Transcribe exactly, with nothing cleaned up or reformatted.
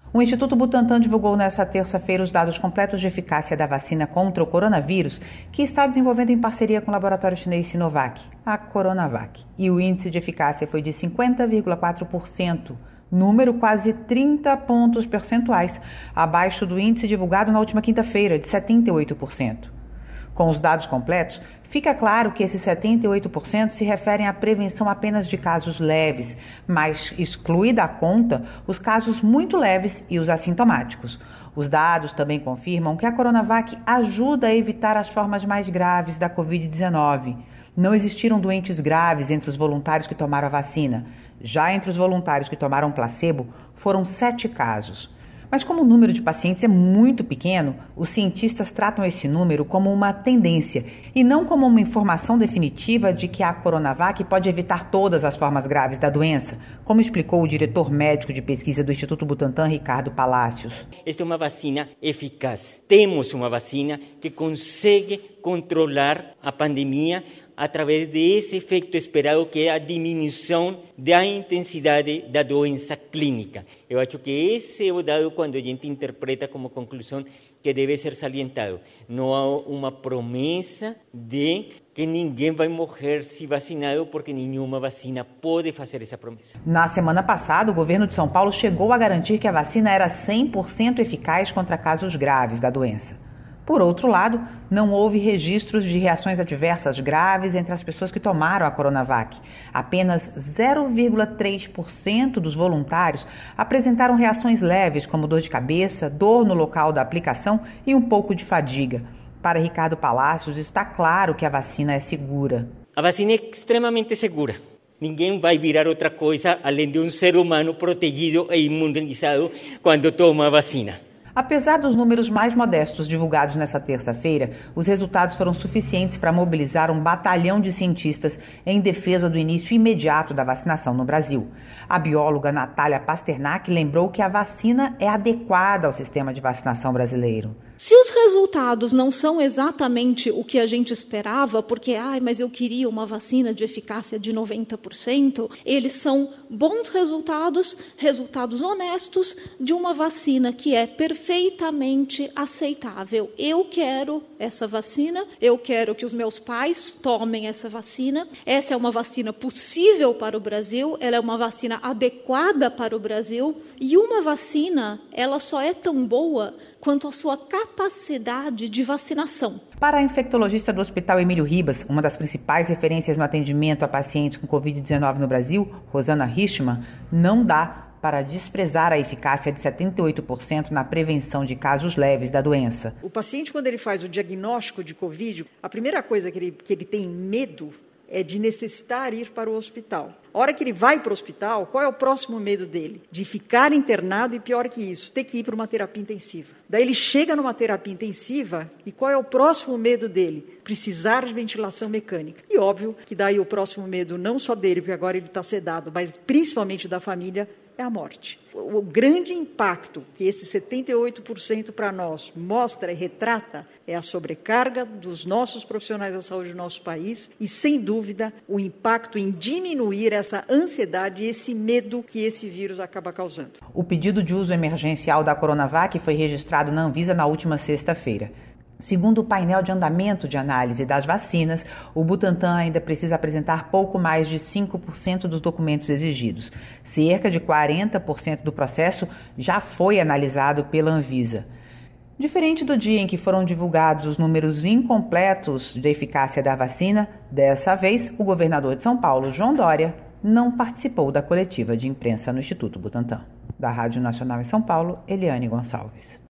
O Instituto Butantan divulgou nesta terça-feira os dados completos de eficácia da vacina contra o coronavírus, que está desenvolvendo em parceria com o laboratório chinês Sinovac, a Coronavac. E o índice de eficácia foi de cinquenta vírgula quatro por cento, número quase trinta pontos percentuais, abaixo do índice divulgado na última quinta-feira, de setenta e oito por cento. Com os dados completos, fica claro que esses setenta e oito por cento se referem à prevenção apenas de casos leves, mas exclui da conta os casos muito leves e os assintomáticos. Os dados também confirmam que a Coronavac ajuda a evitar as formas mais graves da covid dezenove. Não existiram doentes graves entre os voluntários que tomaram a vacina. Já entre os voluntários que tomaram placebo, foram sete casos. Mas como o número de pacientes é muito pequeno, os cientistas tratam esse número como uma tendência e não como uma informação definitiva de que a Coronavac pode evitar todas as formas graves da doença, como explicou o diretor médico de pesquisa do Instituto Butantan, Ricardo Palacios. Esta é uma vacina eficaz. Temos uma vacina que consegue controlar a pandemia através desse efeito esperado, que é a diminuição da intensidade da doença clínica. Eu acho que esse é o dado quando a gente interpreta como conclusão que deve ser salientado. Não há uma promessa de que ninguém vai morrer se vacinado, porque nenhuma vacina pode fazer essa promessa. Na semana passada, o governo de São Paulo chegou a garantir que a vacina era cem por cento eficaz contra casos graves da doença. Por outro lado, não houve registros de reações adversas graves entre as pessoas que tomaram a Coronavac. Apenas zero vírgula três por cento dos voluntários apresentaram reações leves, como dor de cabeça, dor no local da aplicação e um pouco de fadiga. Para Ricardo Palacios, está claro que a vacina é segura. A vacina é extremamente segura. Ninguém vai virar outra coisa além de um ser humano protegido e imunizado quando toma a vacina. Apesar dos números mais modestos divulgados nesta terça-feira, os resultados foram suficientes para mobilizar um batalhão de cientistas em defesa do início imediato da vacinação no Brasil. A bióloga Natália Pasternak lembrou que a vacina é adequada ao sistema de vacinação brasileiro. Se os resultados não são exatamente o que a gente esperava, porque, ai, mas eu queria uma vacina de eficácia de noventa por cento, eles são bons resultados, resultados honestos de uma vacina que é perfeitamente aceitável. Eu quero essa vacina, eu quero que os meus pais tomem essa vacina. Essa é uma vacina possível para o Brasil, ela é uma vacina adequada para o Brasil, e uma vacina, ela só é tão boa quanto à sua capacidade de vacinação. Para a infectologista do Hospital Emílio Ribas, uma das principais referências no atendimento a pacientes com covid dezenove no Brasil, Rosana Richman, não dá para desprezar a eficácia de setenta e oito por cento na prevenção de casos leves da doença. O paciente, quando ele faz o diagnóstico de Covid, a primeira coisa que ele, que ele tem medo é de necessitar ir para o hospital. A hora que ele vai para o hospital, qual é o próximo medo dele? De ficar internado e, pior que isso, ter que ir para uma terapia intensiva. Daí ele chega numa terapia intensiva e qual é o próximo medo dele? Precisar de ventilação mecânica. E óbvio que daí o próximo medo não só dele, porque agora ele está sedado, mas principalmente da família, é a morte. O grande impacto que esse setenta e oito por cento para nós mostra e retrata é a sobrecarga dos nossos profissionais da saúde do nosso país e, sem dúvida, o impacto em diminuir essa ansiedade e esse medo que esse vírus acaba causando. O pedido de uso emergencial da Coronavac foi registrado na Anvisa na última sexta-feira. Segundo o painel de andamento de análise das vacinas, o Butantan ainda precisa apresentar pouco mais de cinco por cento dos documentos exigidos. Cerca de quarenta por cento do processo já foi analisado pela Anvisa. Diferente do dia em que foram divulgados os números incompletos de eficácia da vacina, dessa vez o governador de São Paulo, João Dória, não participou da coletiva de imprensa no Instituto Butantan. Da Rádio Nacional em São Paulo, Eliane Gonçalves.